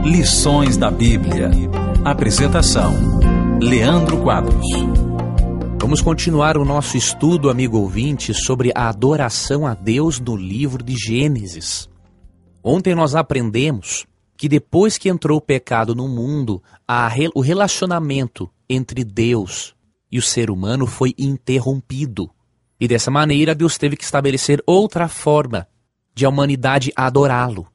Lições da Bíblia. Apresentação: Leandro Quadros. Vamos continuar o nosso estudo, amigo ouvinte, sobre a adoração a Deus no livro de Gênesis. Ontem nós aprendemos que depois que entrou o pecado no mundo, o relacionamento entre Deus e o ser humano foi interrompido. E dessa maneira Deus teve que estabelecer outra forma de a humanidade adorá-lo.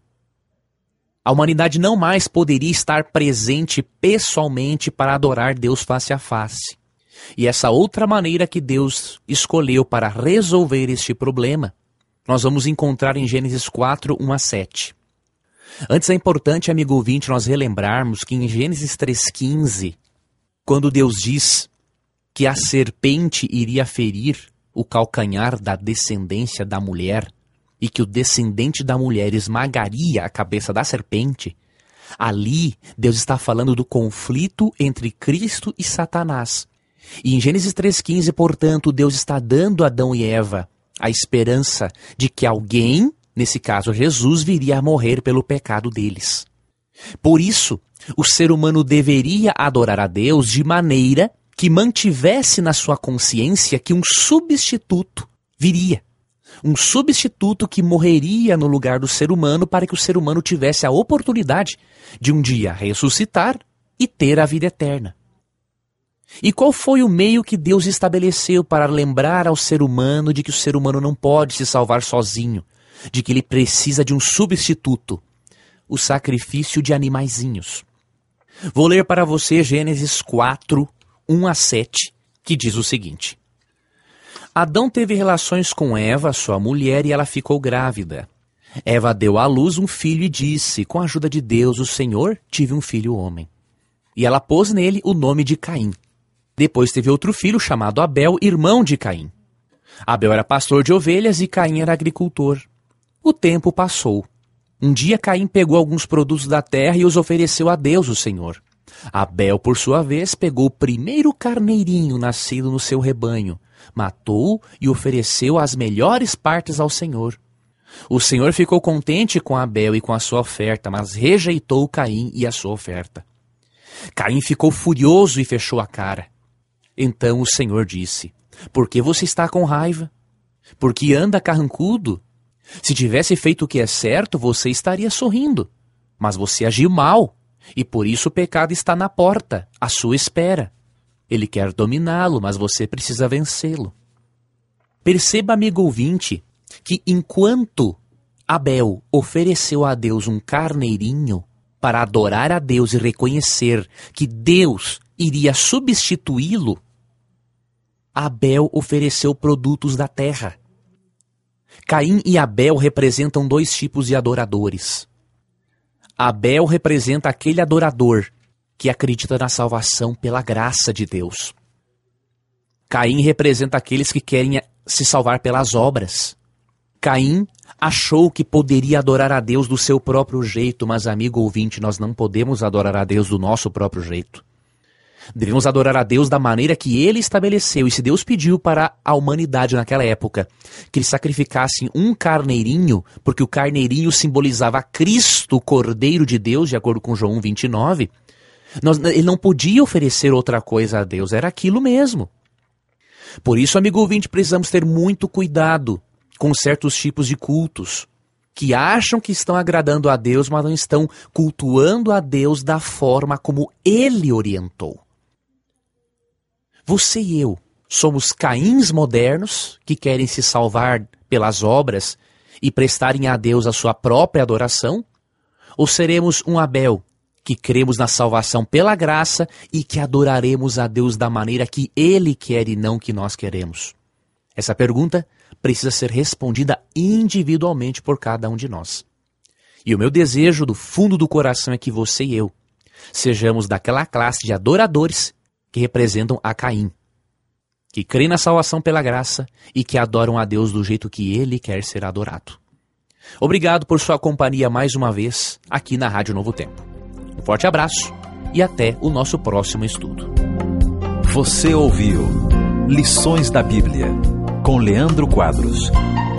A humanidade não mais poderia estar presente pessoalmente para adorar Deus face a face. E essa outra maneira que Deus escolheu para resolver este problema, nós vamos encontrar em Gênesis 4, 1 a 7. Antes é importante, amigo ouvinte, nós relembrarmos que em Gênesis 3,15, quando Deus diz que a serpente iria ferir o calcanhar da descendência da mulher, e que o descendente da mulher esmagaria a cabeça da serpente, ali Deus está falando do conflito entre Cristo e Satanás. E em Gênesis 3,15, portanto, Deus está dando a Adão e Eva a esperança de que alguém, nesse caso Jesus, viria a morrer pelo pecado deles. Por isso, o ser humano deveria adorar a Deus de maneira que mantivesse na sua consciência que um substituto viria. Um substituto que morreria no lugar do ser humano para que o ser humano tivesse a oportunidade de um dia ressuscitar e ter a vida eterna. E qual foi o meio que Deus estabeleceu para lembrar ao ser humano de que o ser humano não pode se salvar sozinho, de que ele precisa de um substituto? O sacrifício de animaizinhos. Vou ler para você Gênesis 4, 1 a 7, que diz o seguinte: Adão teve relações com Eva, sua mulher, e ela ficou grávida. Eva deu à luz um filho e disse: com a ajuda de Deus, o Senhor, tive um filho homem. E ela pôs nele o nome de Caim. Depois teve outro filho chamado Abel, irmão de Caim. Abel era pastor de ovelhas e Caim era agricultor. O tempo passou. Um dia Caim pegou alguns produtos da terra e os ofereceu a Deus, o Senhor. Abel, por sua vez, pegou o primeiro carneirinho nascido no seu rebanho, matou e ofereceu as melhores partes ao Senhor. O Senhor ficou contente com Abel e com a sua oferta, mas rejeitou Caim e a sua oferta. Caim ficou furioso e fechou a cara. Então o Senhor disse: por que você está com raiva? Por que anda carrancudo? Se tivesse feito o que é certo, você estaria sorrindo. Mas você agiu mal, e por isso o pecado está na porta, à sua espera. Ele quer dominá-lo, mas você precisa vencê-lo. Perceba, amigo ouvinte, que enquanto Abel ofereceu a Deus um carneirinho para adorar a Deus e reconhecer que Deus iria substituí-lo, Abel ofereceu produtos da terra. Caim e Abel representam dois tipos de adoradores. Abel representa aquele adorador que acredita na salvação pela graça de Deus. Caim representa aqueles que querem se salvar pelas obras. Caim achou que poderia adorar a Deus do seu próprio jeito, mas, amigo ouvinte, nós não podemos adorar a Deus do nosso próprio jeito. Devemos adorar a Deus da maneira que Ele estabeleceu. E se Deus pediu para a humanidade naquela época que eles sacrificassem um carneirinho, porque o carneirinho simbolizava Cristo, o Cordeiro de Deus, de acordo com João 29, ele não podia oferecer outra coisa a Deus, era aquilo mesmo. Por isso, amigo ouvinte, precisamos ter muito cuidado com certos tipos de cultos que acham que estão agradando a Deus, mas não estão cultuando a Deus da forma como Ele orientou. Você e eu somos Caíns modernos que querem se salvar pelas obras e prestarem a Deus a sua própria adoração? Ou seremos um Abel que cremos na salvação pela graça e que adoraremos a Deus da maneira que Ele quer e não que nós queremos? Essa pergunta precisa ser respondida individualmente por cada um de nós. E o meu desejo do fundo do coração é que você e eu sejamos daquela classe de adoradores que representam a Caim, que creem na salvação pela graça e que adoram a Deus do jeito que Ele quer ser adorado. Obrigado por sua companhia mais uma vez aqui na Rádio Novo Tempo. Um forte abraço e até o nosso próximo estudo. Você ouviu Lições da Bíblia com Leandro Quadros.